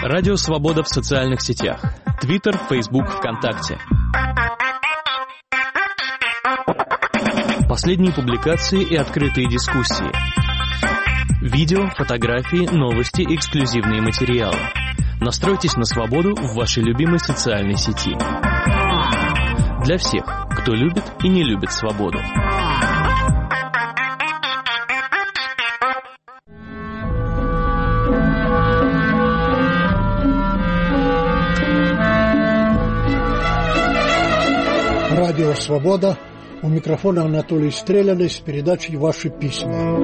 Радио «Свобода» в социальных сетях. Твиттер, Фейсбук, ВКонтакте. Последние публикации и открытые дискуссии. Видео, фотографии, новости, эксклюзивные материалы. Настройтесь на свободу в вашей любимой социальной сети. Для всех, кто любит и не любит свободу. Радио «Свобода». У микрофона Анатолий Стреляный с передачей «Ваши письма».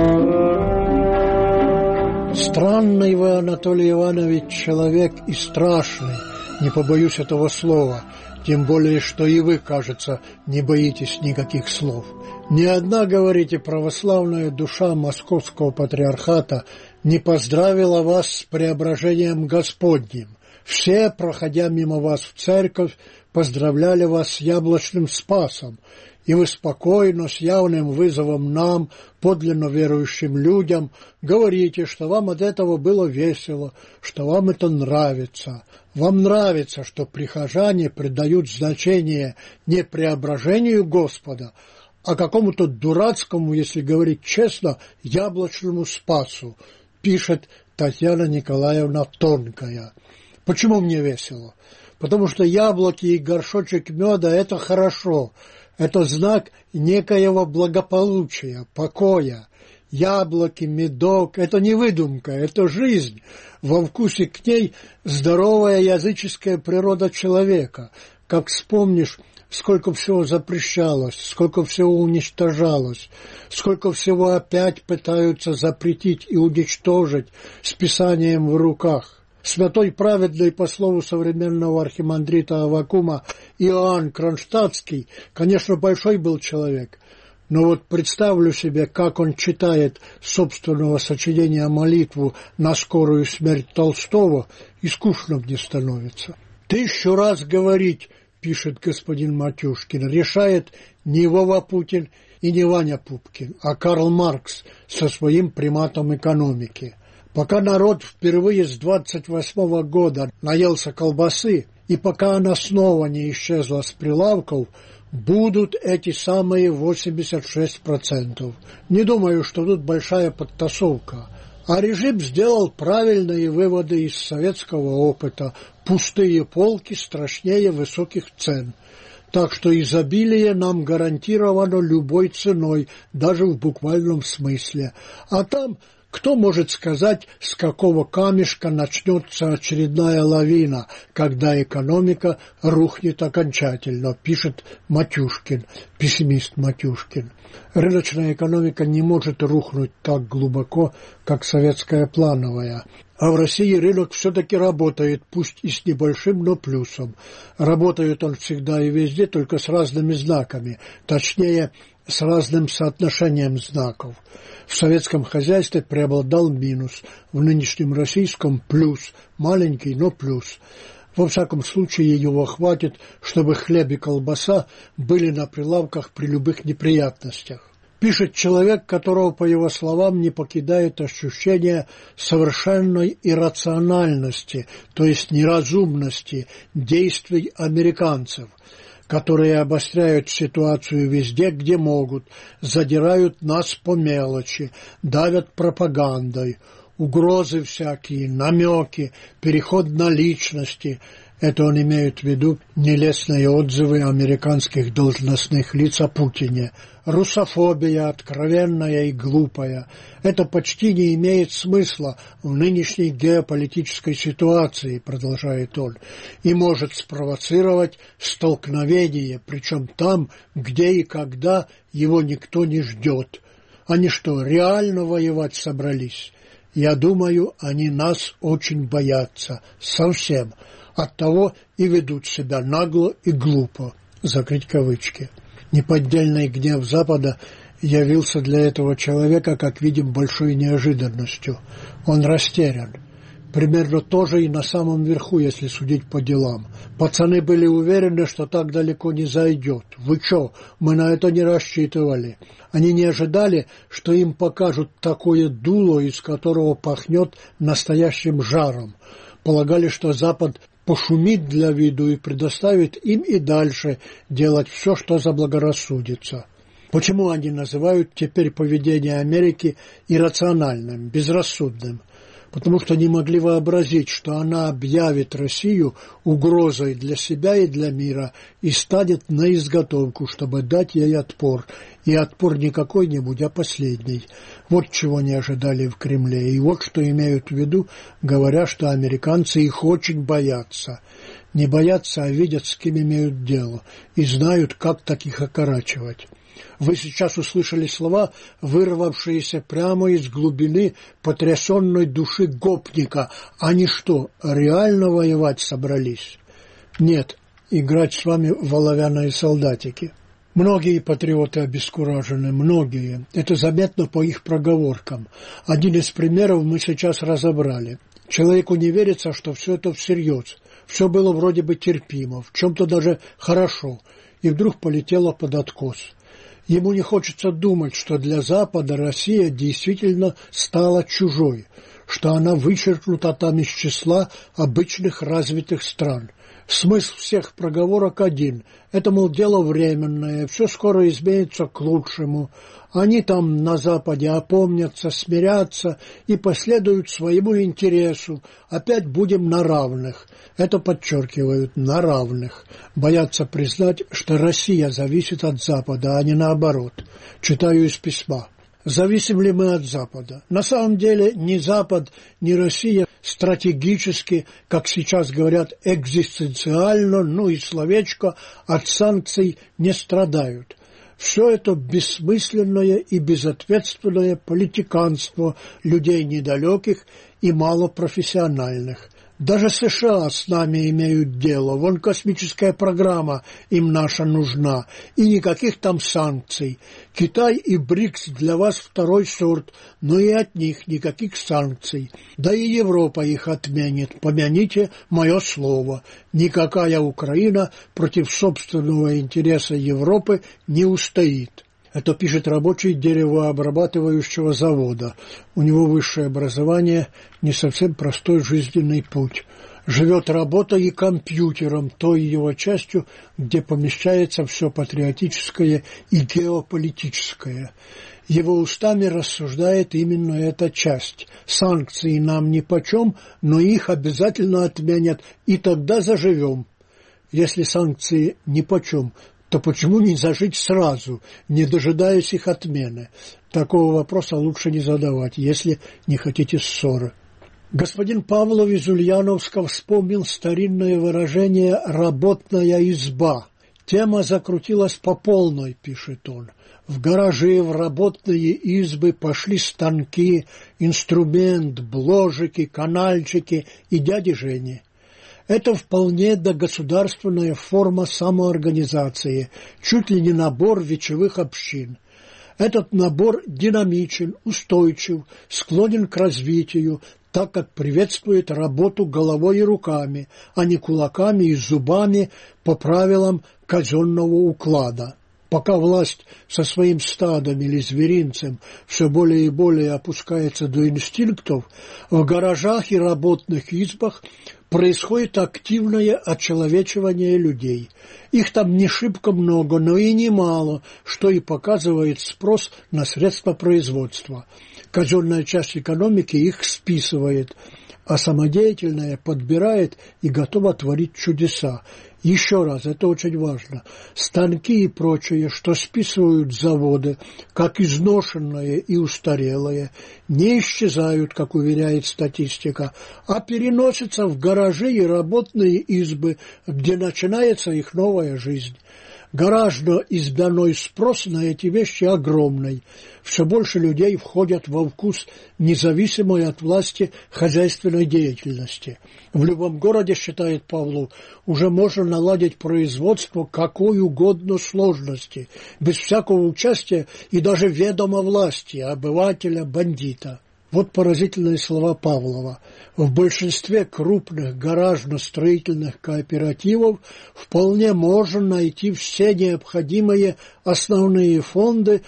Странный вы, Анатолий Иванович, человек и страшный, не побоюсь этого слова, тем более, что и вы, кажется, не боитесь никаких слов. Ни одна, говорите, православная душа Московского патриархата не поздравила вас с преображением Господним. Все, проходя мимо вас в церковь, поздравляли вас с яблочным спасом, и вы спокойно, с явным вызовом нам, подлинно верующим людям, говорите, что вам от этого было весело, что вам это нравится. Вам нравится, что прихожане придают значение не преображению Господа, а какому-то дурацкому, если говорить честно, яблочному спасу, пишет Татьяна Николаевна Тонкая. Почему мне весело? Потому что яблоки и горшочек меда – это хорошо, это знак некоего благополучия, покоя. Яблоки, медок – это не выдумка, это жизнь. Во вкусе к ней здоровая языческая природа человека. Как вспомнишь, сколько всего запрещалось, сколько всего уничтожалось, сколько всего опять пытаются запретить и уничтожить с Писанием в руках. Святой праведный, по слову современного архимандрита Аввакума, Иоанн Кронштадтский, конечно, большой был человек, но вот представлю себе, как он читает собственного сочинения молитву на скорую смерть Толстого, и скучно мне становится. 1000 раз говорить, пишет господин Матюшкин, решает не Вова Путин и не Ваня Пупкин, а Карл Маркс со своим приматом экономики. Пока народ впервые с 28-го года наелся колбасы, и пока она снова не исчезла с прилавков, будут эти самые 86%. Не думаю, что тут большая подтасовка. А режим сделал правильные выводы из советского опыта. Пустые полки страшнее высоких цен. Так что изобилие нам гарантировано любой ценой, даже в буквальном смысле. А там... Кто может сказать, с какого камешка начнется очередная лавина, когда экономика рухнет окончательно, пишет Матюшкин, пессимист Матюшкин. Рыночная экономика не может рухнуть так глубоко, как советская плановая. А в России рынок все-таки работает, пусть и с небольшим, но плюсом. Работает он всегда и везде, только с разными знаками, точнее, с разным соотношением знаков. В советском хозяйстве преобладал минус, в нынешнем российском плюс, маленький, но плюс. Во всяком случае, его хватит, чтобы хлеб и колбаса были на прилавках при любых неприятностях. Пишет человек, которого, по его словам, не покидает ощущение совершенной иррациональности, то есть неразумности действий американцев, которые обостряют ситуацию везде, где могут, задирают нас по мелочи, давят пропагандой, угрозы всякие, намеки, переход на личности. Это он имеет в виду нелестные отзывы американских должностных лиц о Путине. Русофобия откровенная и глупая. Это почти не имеет смысла в нынешней геополитической ситуации, продолжает он, и может спровоцировать столкновение, причем там, где и когда его никто не ждет. Они что, реально воевать собрались? Я думаю, они нас очень боятся. Совсем. Оттого и ведут себя нагло и глупо. Закрыть кавычки. Неподдельный гнев Запада явился для этого человека, как видим, большой неожиданностью. Он растерян. Примерно то же и на самом верху, если судить по делам. Пацаны были уверены, что так далеко не зайдет. Вы чё, мы на это не рассчитывали. Они не ожидали, что им покажут такое дуло, из которого пахнет настоящим жаром. полагали, что Запад пошумит для виду и предоставит им и дальше делать все, что заблагорассудится. Почему они называют теперь поведение Америки иррациональным, безрассудным? Потому что не могли вообразить, что она объявит Россию угрозой для себя и для мира и станет на изготовку, чтобы дать ей отпор. И отпор не какой-нибудь, а последний. Вот чего не ожидали в Кремле. И вот что имеют в виду, говоря, что американцы их очень боятся. Не боятся, а видят, с кем имеют дело, и знают, как таких окорачивать. Вы сейчас услышали слова, вырвавшиеся прямо из глубины потрясенной души гопника. Они что, реально воевать собрались? Нет, играть с вами в оловянные солдатики. Многие патриоты обескуражены, многие. Это заметно по их проговоркам. Один из примеров мы сейчас разобрали. Человеку не верится, что все это всерьез. Все было вроде бы терпимо, в чем-то даже хорошо, и вдруг полетело под откос. Ему не хочется думать, что для Запада Россия действительно стала чужой, что она вычеркнута там из числа обычных развитых стран. Смысл всех проговорок один. Это, мол, дело временное, все скоро изменится к лучшему. Они там на Западе опомнятся, смирятся и последуют своему интересу. Опять будем на равных. Это подчеркивают, на равных. Боятся признать, что Россия зависит от Запада, а не наоборот. Читаю из письма. Зависим ли мы от Запада? На самом деле ни Запад, ни Россия стратегически, как сейчас говорят, экзистенциально, ну и словечко, от санкций не страдают. Все это бессмысленное и безответственное политиканство людей недалеких и малопрофессиональных. Даже США с нами имеют дело, вон космическая программа им наша нужна, и никаких там санкций. Китай и БРИКС для вас второй сорт, но и от них никаких санкций. Да и Европа их отменит, помяните мое слово. Никакая Украина против собственного интереса Европы не устоит. Это пишет рабочий деревообрабатывающего завода. У него высшее образование, не совсем простой жизненный путь. Живет работой и компьютером, той его частью, где помещается все патриотическое и геополитическое. Его устами рассуждает именно эта часть. Санкции нам нипочем, но их обязательно отменят, и тогда заживем. Если санкции нипочем, то почему не зажить сразу, не дожидаясь их отмены? Такого вопроса лучше не задавать, если не хотите ссоры. Господин Павлов из Ульяновска вспомнил старинное выражение «работная изба». Тема закрутилась по полной, пишет он. В гаражи, в работные избы пошли станки, инструмент, бложики, канальчики и дяди Жени. Это вполне догосударственная форма самоорганизации, чуть ли не набор вечевых общин. Этот набор динамичен, устойчив, склонен к развитию, так как приветствует работу головой и руками, а не кулаками и зубами по правилам казенного уклада. Пока власть со своим стадом или зверинцем все более и более опускается до инстинктов, в гаражах и работных избах происходит активное очеловечивание людей. Их там не шибко много, но и немало, что и показывает спрос на средства производства. Казенная часть экономики их списывает, а самодеятельная подбирает и готова творить чудеса. Еще раз, это очень важно. Станки и прочее, что списывают заводы, как изношенные и устарелые, не исчезают, как уверяет статистика, а переносятся в гаражи и работные избы, где начинается их новая жизнь. Гаражно-избяной спрос на эти вещи огромный. Все больше людей входят во вкус независимой от власти хозяйственной деятельности. В любом городе, считает Павлов, уже можно наладить производство какой угодно сложности, без всякого участия и даже ведома власти, обывателя, бандита. Вот поразительные слова Павлова. В большинстве крупных гаражно-строительных кооперативов вполне можно найти все необходимые основные фонды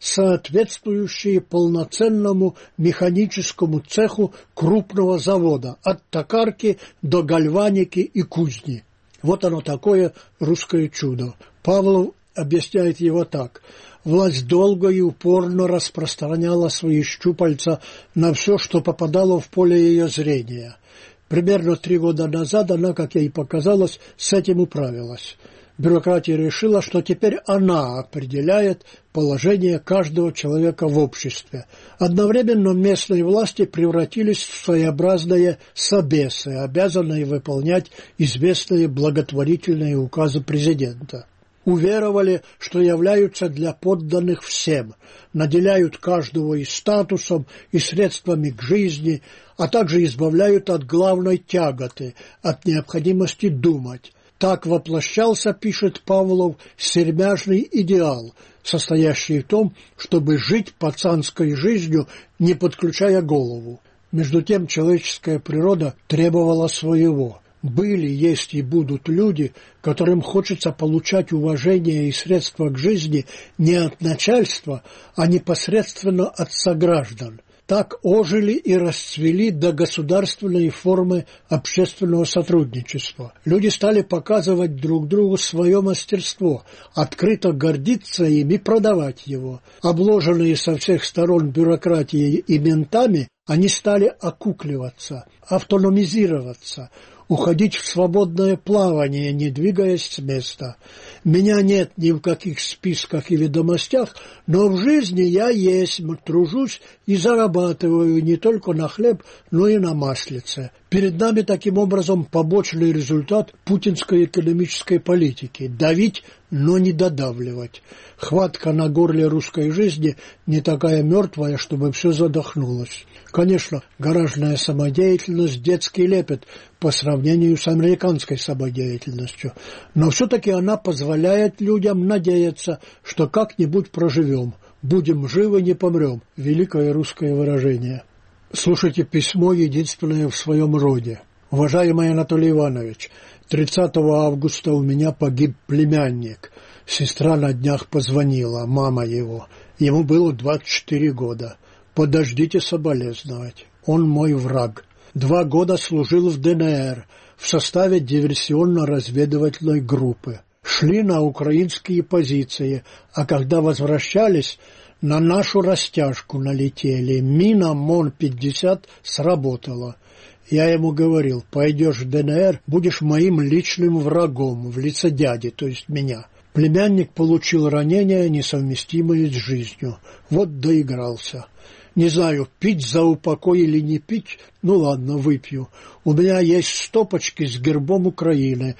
соответствующие полноценному механическому цеху крупного завода, от токарки до гальваники и кузни. Вот оно такое русское чудо. Павлов объясняет его так. Власть долго и упорно распространяла свои щупальца на все, что попадало в поле ее зрения. Примерно 3 года назад она, как ей показалось, с этим управилась. Бюрократия решила, что теперь она определяет положение каждого человека в обществе. Одновременно местные власти превратились в своеобразные собесы, обязанные выполнять известные благотворительные указы президента. Уверовали, что являются для подданных всем, наделяют каждого и статусом, и средствами к жизни, а также избавляют от главной тяготы, от необходимости думать. Так воплощался, пишет Павлов, сермяжный идеал, состоящий в том, чтобы жить пацанской жизнью, не подключая голову. Между тем человеческая природа требовала своего. Были, есть и будут люди, которым хочется получать уважение и средства к жизни не от начальства, а непосредственно от сограждан. Так ожили и расцвели до государственной формы общественного сотрудничества. Люди стали показывать друг другу свое мастерство, открыто гордиться им и продавать его. Обложенные со всех сторон бюрократией и ментами, они стали окукливаться, автономизироваться, уходить в свободное плавание, не двигаясь с места. Меня нет ни в каких списках и ведомостях, но в жизни я есть, тружусь и зарабатываю не только на хлеб, но и на маслице. Перед нами таким образом побочный результат путинской экономической политики – давить, но не додавливать. Хватка на горле русской жизни не такая мертвая, чтобы все задохнулось. Конечно, гаражная самодеятельность – детский лепет по сравнению с американской самодеятельностью, но все-таки она позволяет людям надеяться, что как-нибудь проживем, будем живы, не помрем. Великое русское выражение. Слушайте письмо, единственное в своем роде. Уважаемый Анатолий Иванович, 30 августа у меня погиб племянник. Сестра на днях позвонила, мама его. Ему было 24 года. Подождите соболезновать. Он мой враг. 2 года служил в ДНР в составе диверсионно-разведывательной группы. Шли на украинские позиции, а когда возвращались, на нашу растяжку налетели. Мина МОН-50 сработала. Я ему говорил, пойдешь в ДНР, будешь моим личным врагом в лице дяди, то есть меня. Племянник получил ранение, несовместимое с жизнью. Вот доигрался. Не знаю, пить за упокой или не пить, ну ладно, выпью. У меня есть стопочки с гербом Украины,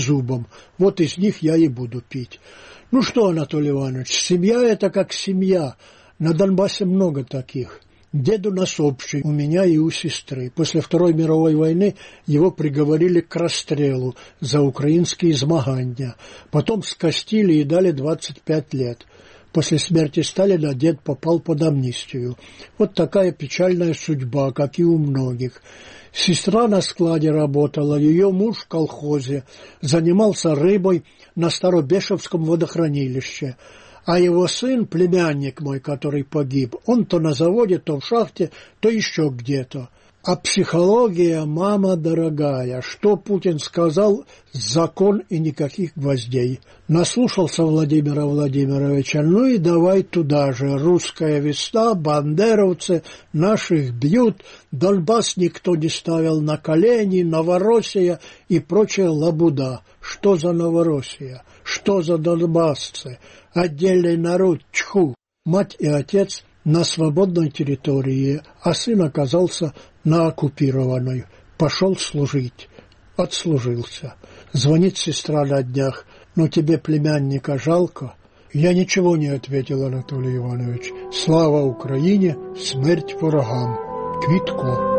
3 Вот из них я и буду пить. Ну что, Анатолий Иванович, семья – это как семья. На Донбассе много таких. Дед у нас общий, у меня и у сестры. После Второй мировой войны его приговорили к расстрелу за украинские змагания. Потом скостили и дали 25 лет. После смерти Сталина дед попал под амнистию. Вот такая печальная судьба, как и у многих. Сестра на складе работала, ее муж в колхозе, занимался рыбой на Старобешевском водохранилище. А его сын, племянник мой, который погиб, он то на заводе, то в шахте, то еще где-то. А психология, мама дорогая, что Путин сказал, закон и никаких гвоздей. Наслушался Владимира Владимировича, ну и давай туда же. Русская весна, бандеровцы, наших бьют, Донбасс никто не ставил на колени, Новороссия и прочая лабуда. Что за Новороссия? Что за донбассцы? Отдельный народ, тьфу! Мать и отец на свободной территории, а сын оказался на оккупированной. Пошел служить. Отслужился. Звонит сестра на днях. Но тебе племянника жалко? Я ничего не ответил, Анатолий Иванович. Слава Украине, смерть врагам. Квитко.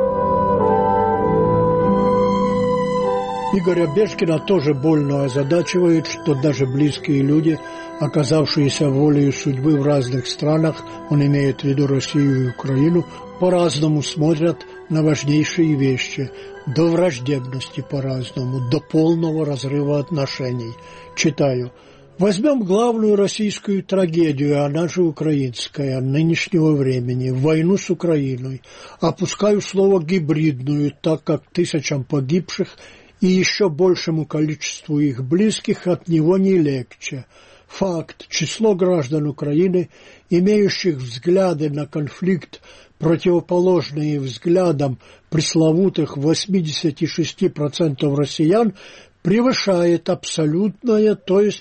Игоря Бешкина тоже больно озадачивает, что даже близкие люди, оказавшиеся волею судьбы в разных странах, он имеет в виду Россию и Украину, по-разному смотрят на важнейшие вещи, до враждебности по-разному, до полного разрыва отношений. Читаю. Возьмем главную российскую трагедию, она же украинская, нынешнего времени, войну с Украиной. Опускаю слово «гибридную», так как тысячам погибших и еще большему количеству их близких от него не легче. Факт: число граждан Украины, имеющих взгляды на конфликт, противоположные взглядам пресловутых 86% россиян, превышает абсолютное, то есть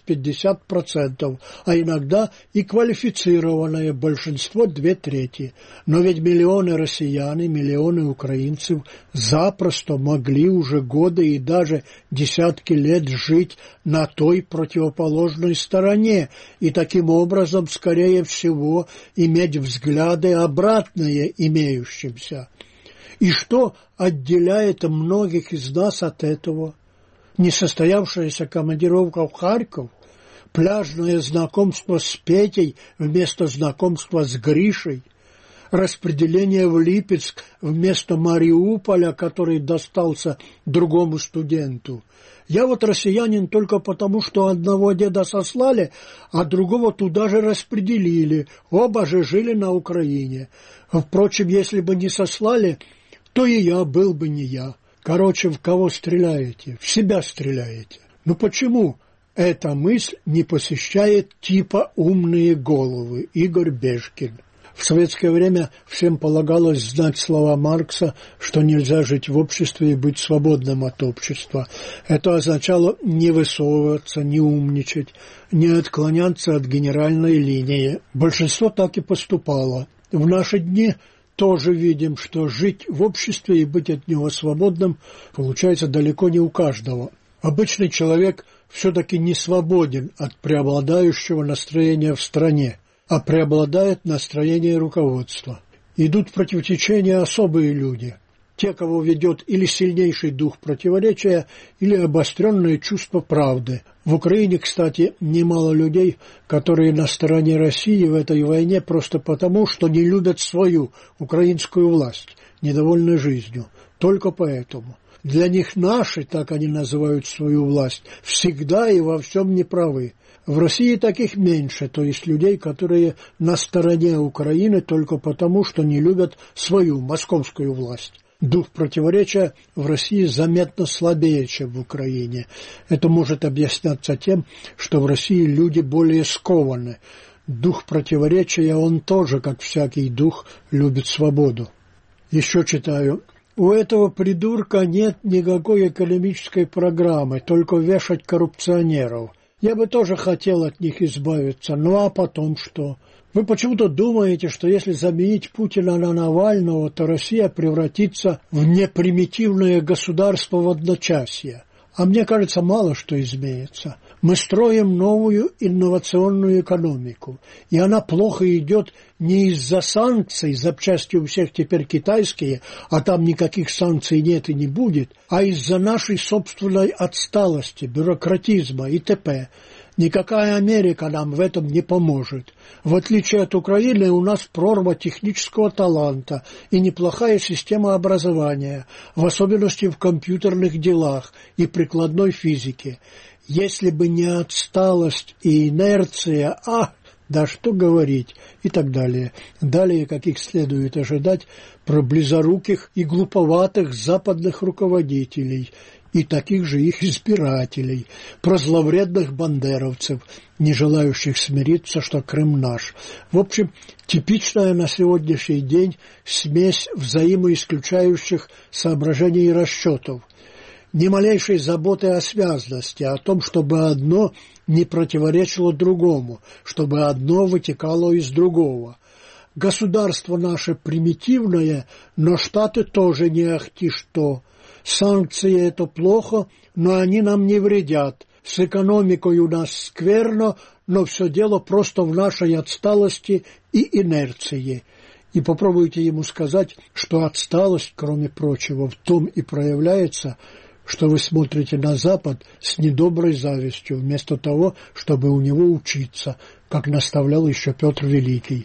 50%, а иногда и квалифицированное большинство 2/3. Но ведь миллионы россиян и миллионы украинцев запросто могли уже годы и даже десятки лет жить на той противоположной стороне и таким образом, скорее всего, иметь взгляды обратные имеющимся. И что отделяет многих из нас от этого? Несостоявшаяся командировка в Харьков, пляжное знакомство с Петей вместо знакомства с Гришей, распределение в Липецк вместо Мариуполя, который достался другому студенту. Я вот россиянин только потому, что одного деда сослали, а другого туда же распределили. Оба же жили на Украине. Впрочем, если бы не сослали, то и я был бы не я. Короче, в кого стреляете? В себя стреляете. Но почему эта мысль не посещает типа умные головы? Игорь Бешкин. В советское время всем полагалось знать слова Маркса, что нельзя жить в обществе и быть свободным от общества. Это означало не высовываться, не умничать, не отклоняться от генеральной линии. Большинство так и поступало. В наши дни тоже видим, что жить в обществе и быть от него свободным получается далеко не у каждого. Обычный человек все-таки не свободен от преобладающего настроения в стране, а преобладает настроение руководства. Идут против течения особые люди, те, кого ведет или сильнейший дух противоречия, или обостренное чувство правды. В Украине, кстати, немало людей, которые на стороне России в этой войне просто потому, что не любят свою украинскую власть, недовольны жизнью. Только поэтому. Для них наши, так они называют свою власть, всегда и во всем неправы. В России таких меньше, то есть людей, которые на стороне Украины только потому, что не любят свою московскую власть. Дух противоречия в России заметно слабее, чем в Украине. Это может объясняться тем, что в России люди более скованы. Дух противоречия, он тоже, как всякий дух, любит свободу. Еще читаю. У этого придурка нет никакой экономической программы, только вешать коррупционеров. Я бы тоже хотел от них избавиться, ну а потом что? Вы почему-то думаете, что если заменить Путина на Навального, то Россия превратится в непримитивное государство в одночасье. А мне кажется, мало что изменится. Мы строим новую инновационную экономику, и она плохо идет не из-за санкций, запчасти у всех теперь китайские, а там никаких санкций нет и не будет, а из-за нашей собственной отсталости, бюрократизма и т.п. Никакая Америка нам в этом не поможет. В отличие от Украины, у нас прорва технического таланта и неплохая система образования, в особенности в компьютерных делах и прикладной физике. Если бы не отсталость и инерция, да что говорить, и так далее. Далее, как их следует ожидать, про близоруких и глуповатых западных руководителей и таких же их избирателей, про зловредных бандеровцев, не желающих смириться, что Крым наш. В общем, типичная на сегодняшний день смесь взаимоисключающих соображений и расчетов. Ни малейшей заботы о связности, о том, чтобы одно не противоречило другому, чтобы одно вытекало из другого. Государство наше примитивное, но Штаты тоже не ахти что. Санкции – это плохо, но они нам не вредят. С экономикой у нас скверно, но все дело просто в нашей отсталости и инерции. И попробуйте ему сказать, что отсталость, кроме прочего, в том и проявляется, что вы смотрите на Запад с недоброй завистью, вместо того, чтобы у него учиться, как наставлял еще Петр Великий.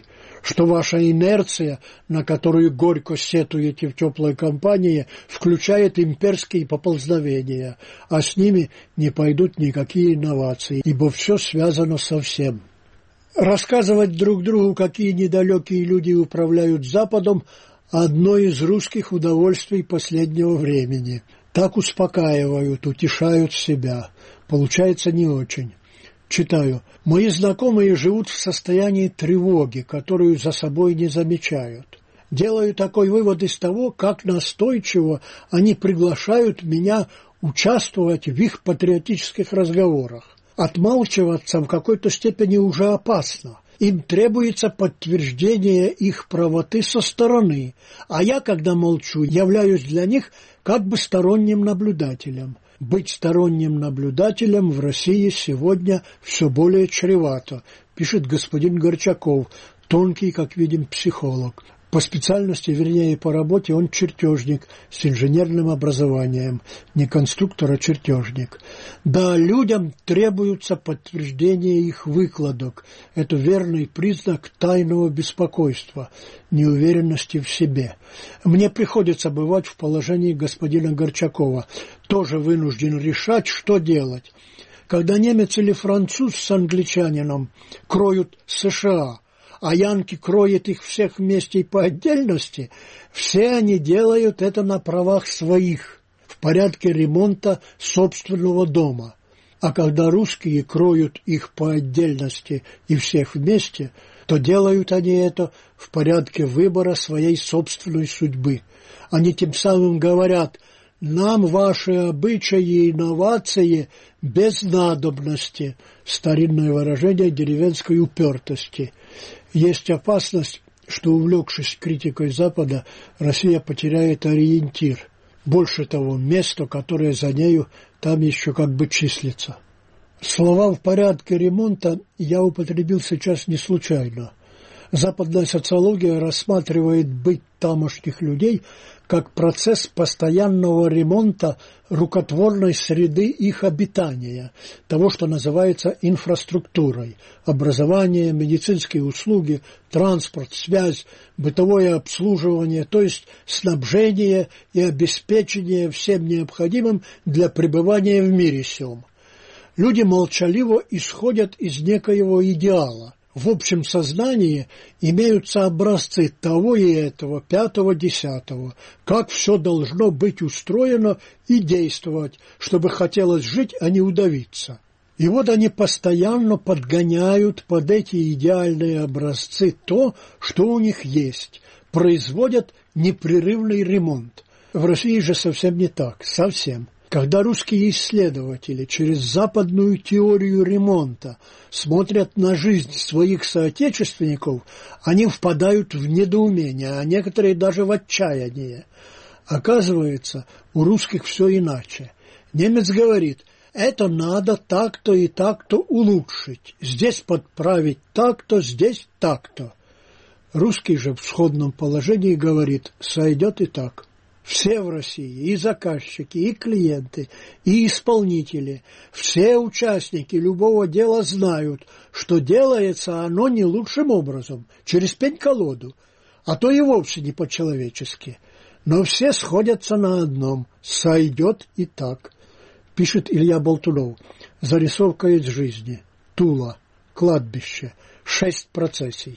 что ваша инерция, на которую горько сетуете в теплой компании, включает имперские поползновения, а с ними не пойдут никакие инновации, ибо все связано со всем. Рассказывать друг другу, какие недалекие люди управляют Западом, одно из русских удовольствий последнего времени. Так успокаивают, утешают себя. Получается не очень. Читаю. Мои знакомые живут в состоянии тревоги, которую за собой не замечают. Делаю такой вывод из того, как настойчиво они приглашают меня участвовать в их патриотических разговорах. Отмалчиваться в какой-то степени уже опасно. Им требуется подтверждение их правоты со стороны, а я, когда молчу, являюсь для них как бы сторонним наблюдателем. Быть сторонним наблюдателем в России сегодня все более чревато, пишет господин Горчаков, тонкий, как видим, психолог. По специальности, вернее, по работе он чертежник с инженерным образованием, не конструктор, а чертежник. Да, людям требуется подтверждение их выкладок. Это верный признак тайного беспокойства, неуверенности в себе. Мне приходится бывать в положении господина Горчакова. Тоже вынужден решать, что делать. Когда немец или француз с англичанином кроют США, а янки кроют их всех вместе и по отдельности, все они делают это на правах своих, в порядке ремонта собственного дома. А когда русские кроют их по отдельности и всех вместе, то делают они это в порядке выбора своей собственной судьбы. Они тем самым говорят: «Нам ваши обычаи и инновации без надобности», старинное выражение деревенской упертости. Есть опасность, что, увлекшись критикой Запада, Россия потеряет ориентир. Больше того, место, которое за нею, там еще как бы числится. Слова «в порядке ремонта» я употребил сейчас не случайно. Западная социология рассматривает быт тамошних людей как процесс постоянного ремонта рукотворной среды их обитания, того, что называется инфраструктурой: образование, медицинские услуги, транспорт, связь, бытовое обслуживание, то есть снабжение и обеспечение всем необходимым для пребывания в мире сем. Люди молчаливо исходят из некоего идеала. В общем сознании имеются образцы того и этого, пятого, десятого, как все должно быть устроено и действовать, чтобы хотелось жить, а не удавиться. И вот они постоянно подгоняют под эти идеальные образцы то, что у них есть, производят непрерывный ремонт. В России же совсем не так, совсем. Когда русские исследователи через западную теорию ремонта смотрят на жизнь своих соотечественников, они впадают в недоумение, а некоторые даже в отчаяние. Оказывается, у русских все иначе. Немец говорит: это надо так-то и так-то улучшить, здесь подправить так-то, здесь так-то. Русский же в сходном положении говорит: сойдет и так. Все в России, и заказчики, и клиенты, и исполнители, все участники любого дела знают, что делается оно не лучшим образом, через пень-колоду, а то и вовсе не по-человечески. Но все сходятся на одном: сойдет и так. Пишет Илья Болтунов. Зарисовка из жизни. Тула. Кладбище. 6 процессий.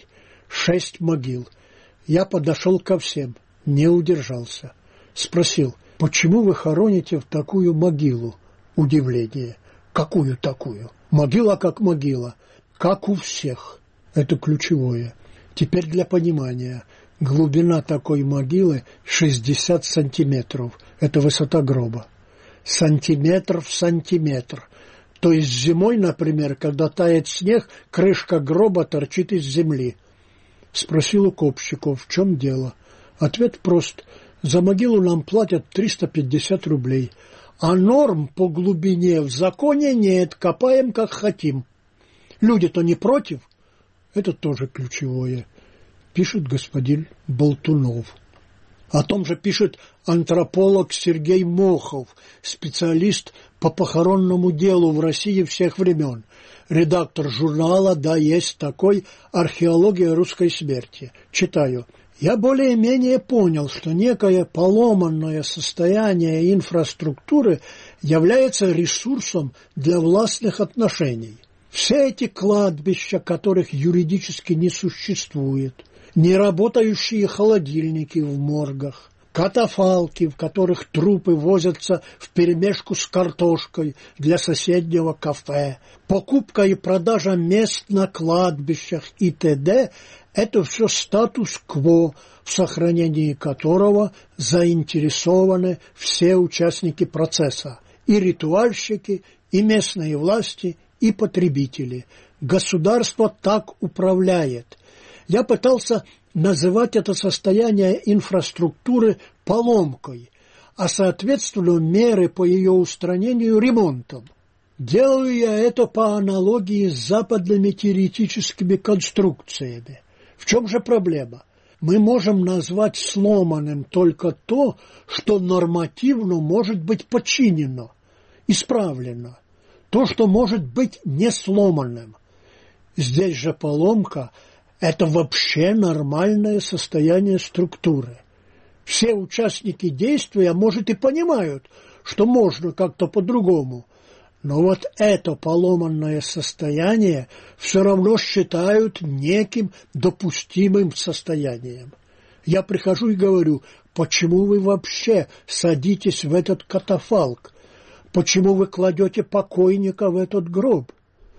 6 могил. Я подошел ко всем. Не удержался. Спросил: почему вы хороните в такую могилу? Удивление. Какую такую? Могила как могила. Как у всех. Это ключевое. Теперь для понимания. Глубина такой могилы 60 сантиметров. Это высота гроба. Сантиметр в сантиметр. То есть зимой, например, когда тает снег, крышка гроба торчит из земли. Спросил у копщиков, в чем дело. Ответ прост. За могилу нам платят 350 рублей. А норм по глубине в законе нет, копаем как хотим. Люди-то не против. Это тоже ключевое, пишет господин Болтунов. О том же пишет антрополог Сергей Мохов, специалист по похоронному делу в России всех времен, редактор журнала «Да, есть такой. Археология русской смерти». Читаю. «Я более-менее понял, что некое поломанное состояние инфраструктуры является ресурсом для властных отношений. Все эти кладбища, которых юридически не существует, неработающие холодильники в моргах, катафалки, в которых трупы возятся вперемешку с картошкой для соседнего кафе, покупка и продажа мест на кладбищах и т.д. – это все статус-кво, в сохранении которого заинтересованы все участники процесса – и ритуальщики, и местные власти, и потребители. Государство так управляет». Я пытался называть это состояние инфраструктуры поломкой, а соответственно меры по ее устранению ремонтом. Делаю я это по аналогии с западными теоретическими конструкциями. В чем же проблема? Мы можем назвать сломанным только то, что нормативно может быть починено, исправлено, то, что может быть не сломанным. Здесь же поломка – это вообще нормальное состояние структуры. Все участники действия, может, и понимают, что можно как-то по-другому, но вот это поломанное состояние все равно считают неким допустимым состоянием. Я прихожу и говорю: почему вы вообще садитесь в этот катафалк? Почему вы кладете покойника в этот гроб?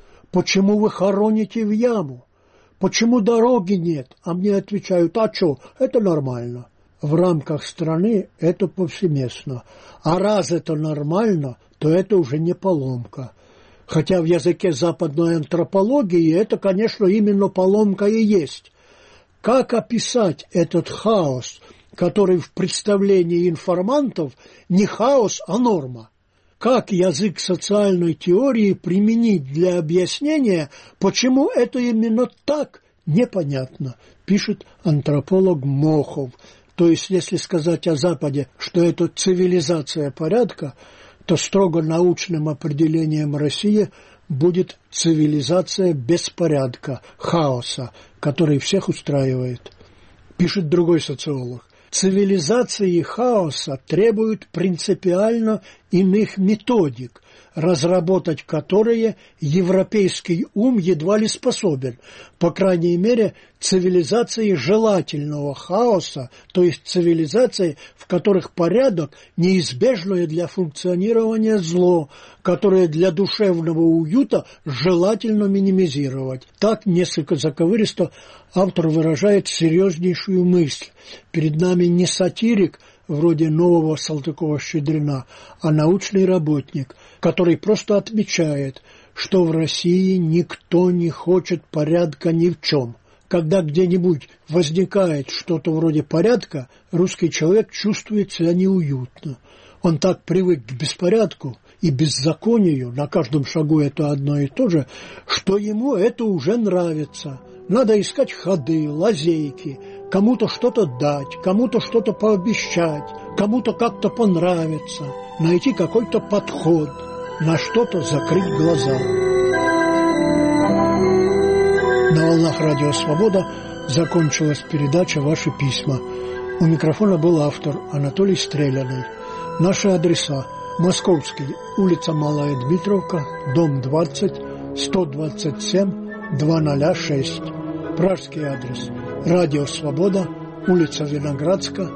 Почему вы хороните в яму? Почему дороги нет? А мне отвечают: а что, это нормально. В рамках страны это повсеместно. А раз это нормально, то это уже не поломка. Хотя в языке западной антропологии это, конечно, именно поломка и есть. Как описать этот хаос, который в представлении информантов не хаос, а норма? Как язык социальной теории применить для объяснения, почему это именно так, непонятно, пишет антрополог Мохов. То есть, если сказать о Западе, что это цивилизация порядка, то строго научным определением России будет цивилизация беспорядка, хаоса, который всех устраивает. Пишет другой социолог. Цивилизации хаоса требуют принципиально иных методик, разработать которые европейский ум едва ли способен. По крайней мере, цивилизации желательного хаоса, то есть цивилизации, в которых порядок – неизбежное для функционирования зло, которое для душевного уюта желательно минимизировать. Так, несколько заковыристо, автор выражает серьезнейшую мысль. Перед нами не сатирик, вроде нового Салтыкова-Щедрина, а научный работник, который просто отмечает, что в России никто не хочет порядка ни в чем. Когда где-нибудь возникает что-то вроде порядка, русский человек чувствует себя неуютно. Он так привык к беспорядку и беззаконию, на каждом шагу это одно и то же, что ему это уже нравится. Надо искать ходы, лазейки, кому-то что-то дать, кому-то что-то пообещать, кому-то как-то понравится, найти какой-то подход, на что-то закрыть глаза. На волнах Радио Свобода закончилась передача «Ваши письма». У микрофона был автор Анатолий Стреляный. Наши адреса: Московский, улица Малая Дмитровка, дом 20, 127, 206. Пражский адрес: Радио Свобода, улица Виноградска,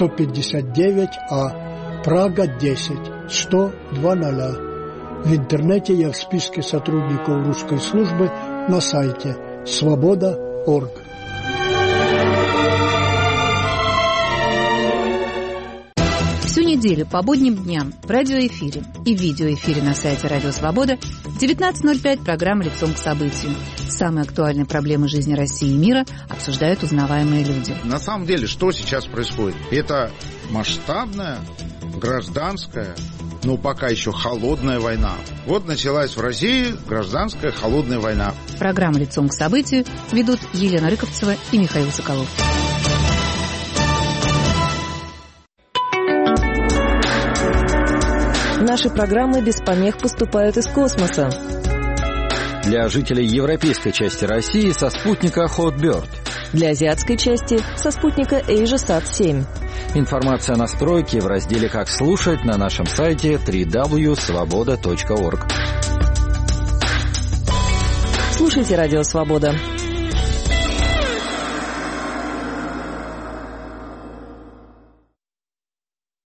159А, Прага, 10, 100-00. В интернете я в списке сотрудников русской службы на сайте svoboda.org. Всю неделю по будним дням в радиоэфире и видеоэфире на сайте Радио Свобода в 19:05 программа «Лицом к событию». Самые актуальные проблемы жизни России и мира обсуждают узнаваемые люди. На самом деле, что сейчас происходит? Это масштабная, гражданская, но пока еще холодная война. Вот началась в России гражданская холодная война. Программа «Лицом к событию» ведут Елена Рыковцева и Михаил Соколов. наши программы без помех поступают из космоса. Для жителей европейской части России со спутника Hotbird. Для азиатской части со спутника AsiaSat-7. Информация о настройке в разделе «Как слушать» на нашем сайте www.svoboda.org. Слушайте «Радио Свобода».